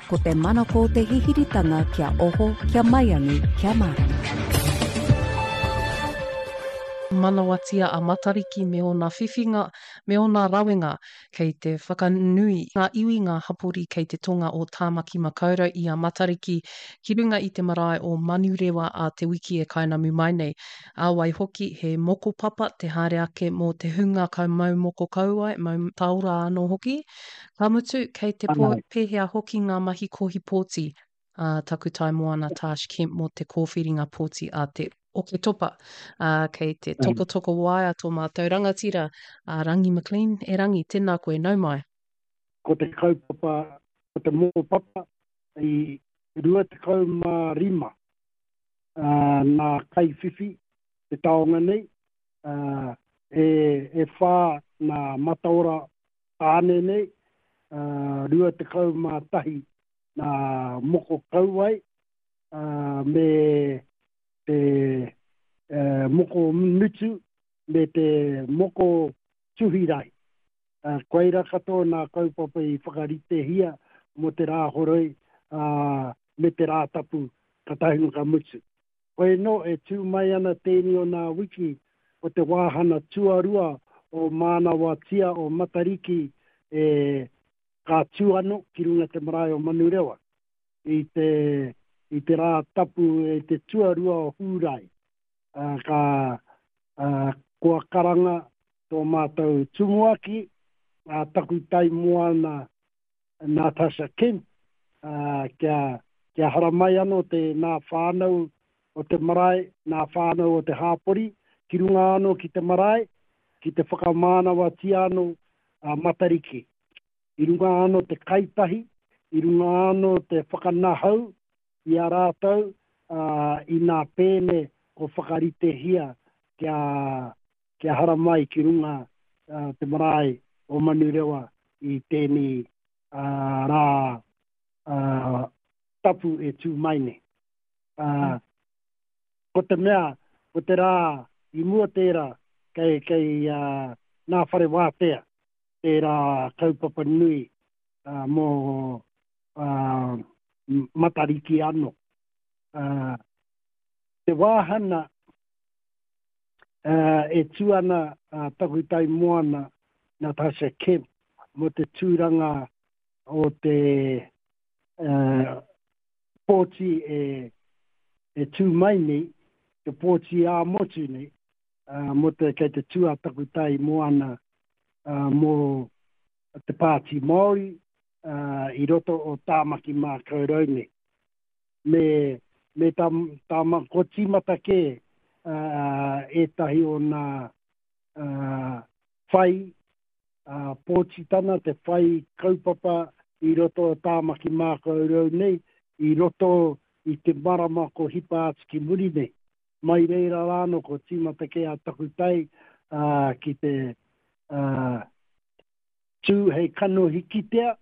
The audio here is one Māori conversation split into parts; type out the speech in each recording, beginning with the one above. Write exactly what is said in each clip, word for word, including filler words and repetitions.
ko te manako te hihiritanga kia oho, kia maiangi, kia marama. Manawatia a matariki me ona whiwhinga, me ona rawenga kei te whakanui ngā iwi ngā hapori kei te tonga o Tāmaki Makaurau i a matariki ki runga i te marae o Manurewa a te wiki e kainamu mai nei. Āwai hoki he moko papa te haere ake mō te hunga kau mau moko kauai, mau taura anō hoki. Ka mutu kei te po, pēhea hoki ngā mahi kohi pōti uh, takutai moana Tash Kemp mō te kōwhiringa pōti a te Oke Topa, uh, kei te toko toko wai a tō mātou rangatira, uh, Rangi McLean, e rangi, tēnā koe, nau mai. Ko te kaupapa, ko te mō papa, i rua te kau mā rima, uh, nā kai whiwhi, te taonga nei, uh, e, e whā nā mataora tāne nei, uh, rua te kau mā tahi, nā moko kauai, uh, me te uh, moko nutu, me te moko tuhirai. Uh, koeira katoa nā kaupapa i whakarite hia mo te rā horoi uh, me te rā tapu katahinu ka mutu. Koe no e tū mai ana tēni o nā wiki o te wāhana tuarua o Mānawa tia o Matariki e ka tūano ki runga te marae o Manurewa. I te i te rā tapu e te tuarua o Hūrai. Uh, ka uh, kua karanga tō mātou tumuaki, uh, taku tai moana Natasha Kemp, uh, kia, kia haramai ano te nā whānau o te marae, nā whānau o te hāpori, ki runga ano ki te marae, ki te whakamānawa ti ano uh, Matariki. I runga ano te kaitahi, i runga ano te whakanahau, i a rātou uh, i nā pēne o whakarite hia kia, kia haramai ki runga uh, te marae o Manurewa i tēni uh, rā uh, tapu e tū maine. Uh, ko te mea, ko te rā i mua tērā kei, kei uh, nā whare wātea, tērā kaupapa nui uh, mō uh, matariki ano. Uh, te wāhana uh, e tuana uh, takutai moana Natasha Kemp mo te tūranga o te uh, pōti e, e tū mai nei, te pōti a motu nei, uh, mo te kei te tua takutai moana uh, mo te pāti Māori, Uh, i roto o Tāmaki Makaurau nei. Me, me tam, tama ko tīmata ke uh, e tahi o nā uh, whai uh, pōtitana, te whai kaupapa i roto o Tāmaki Makaurau nei, i roto i te marama ko hipa atu ki muri nei. Mai reira rāno ko tīmata ke a takutai uh, ki te uh, tū hei kano hikitea,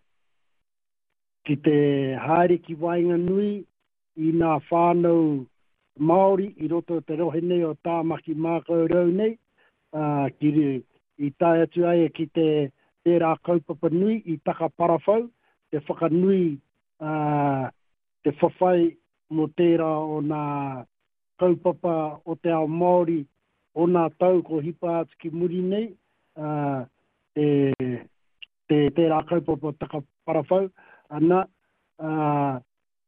ki te haere ki wainga nui i nā whānau Māori i roto te rohe nei o Tāmaki Makaurau nei, uh, ki i tai atu ai ki te tērā kaupapa nui i taka parawhau, te whakanui uh, te whawhai mo tērā o nā kaupapa o te ao Māori o nā tau ko hipa atu ki muri nei, uh, te, te tērā kaupapa o taka parawhau, ana uh,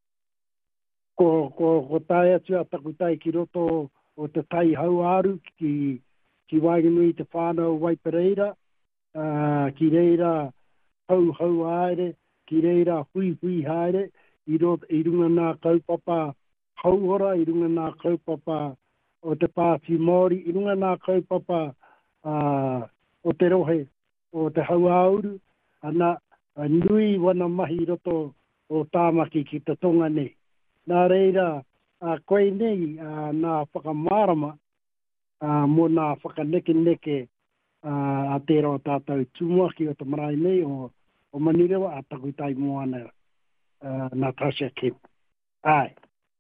ko, ko, ko tae atu a takutai ki roto o te tai hau aru ki, ki Waiganui te whānau Waipereira, uh, ki reira hau hau aere, ki reira hui hui haere, i, rot, i runga nā kaupapa hauhora, i runga nā kaupapa o te pāti Māori, i runga nā kaupapa uh, o te rohe o te hau auru, ana Uh, nui wana mahi roto o Tāmaki ki te tonga nei. Nā reira, uh, koe nei uh, nā whakamārama uh, mo nā whakaneke neke uh, a tērā o tātou tumuaki o te marae nei o, o Manurewa a takutai moana uh, Natasha Kemp. Ai.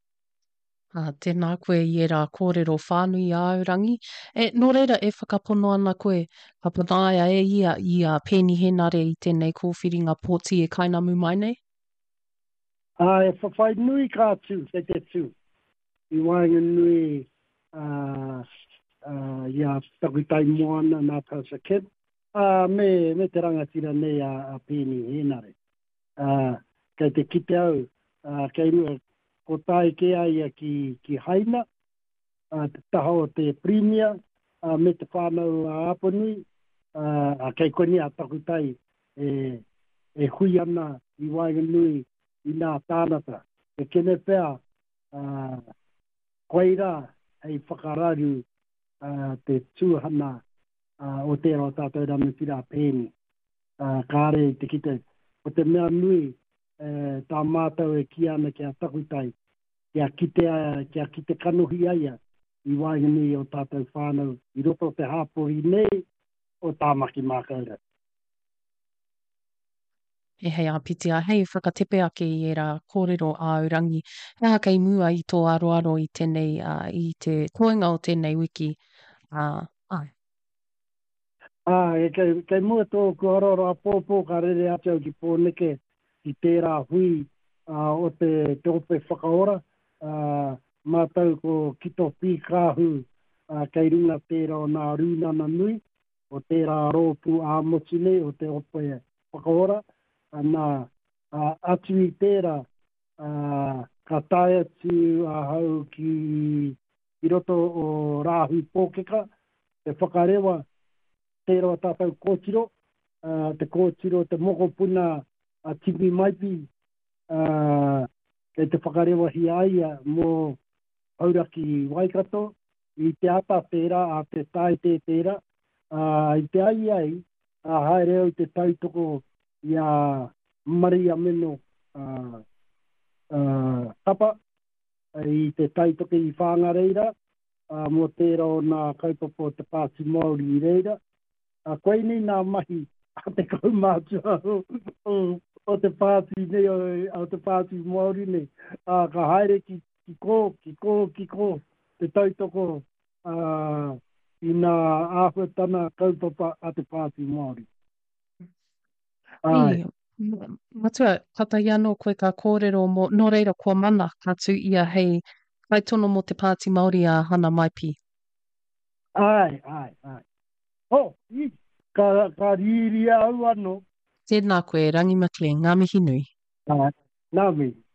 Uh, tēnā koe i e rā kōrero whānui a Aurangi. E, nō reira e whakapono ana koe, ka panaia e ia i a pēni henare i tēnei kōwhiringa pōti e kainamu mai nei? A e whawhai nui kātu, kei te tū. I wāinga nui uh, uh, ia takutai moana nā tausa kip. Uh, me, me te rangatira nei a, a pēni henare. Uh, kei te kite au, uh, kei nua ko tai ke aia ki, ki haina, uh, te taha o te premier, uh, me te whānau a apanui, uh, a kei koni a takutai e, e hui ana i wāinga nui i nā tānata. E kene pēr, uh, koeira hei whakararu uh, te tūhana uh, o te ro tātou ramatira pēni. Uh, kāre te kite, o te mea nui, uh, tā mātou e ki ana kia takutai, kia kite, uh, kia kite kanohi aia, i wāinga nui o tātou whānau, i roto te hāpori nei, o tāmaki mākaura. E hei apitia, hei whakatepe ake i e rā kōrero āurangi. Nā kei mua i tō aroaro i tēnei, uh, i te toenga o tēnei wiki. Uh, ai. Ah, e kei, kei mua tō kuharoro a pōpō ka rere atau ki pōneke i tērā hui uh, o te, te ope whakaora. Uh, mātau ko kito pīkāhu uh, kei runga tērā o nā rūnana nui, o tērā rōpū a motine o te ope whakaora. Uh, nā uh, atu i tērā uh, ka tae atu a hau ki i roto o rāhui pōkeka, te whakarewa tērā tātou kōtiro, uh, te kōtiro te mokopuna a tipi maipi, uh, kei te whakarewa hi aia mō hauraki Waikato, i te ata tērā, a te tae te tērā, uh, i te ai ai, a uh, haere au te tautoko i a Maria Meno uh, uh, tapa, i te taitoke i whāngareira, uh, mō tērā o nā kaupapa te Pāti Māori i reira. A uh, koe ni nā mahi a te kaumātua o, o, o te Pāti nei, o, o te Pāti Māori nei. Uh, ka haere ki, ki kō, ki kō, ki kō, te tautoko uh, i nā āhuatana kaupapa a te Pāti Māori. Ai. Matua, katai anō koe ka kōrero mō, nō reira kua mana katu ia hei kaitono mō te Pāti Māori a hana maipi. Ai, ai, ai. Oh, i, ka, ka riri au anō. Tēnā koe, Rangi Maclean, ngā mihi nui. Ai, nā mihi.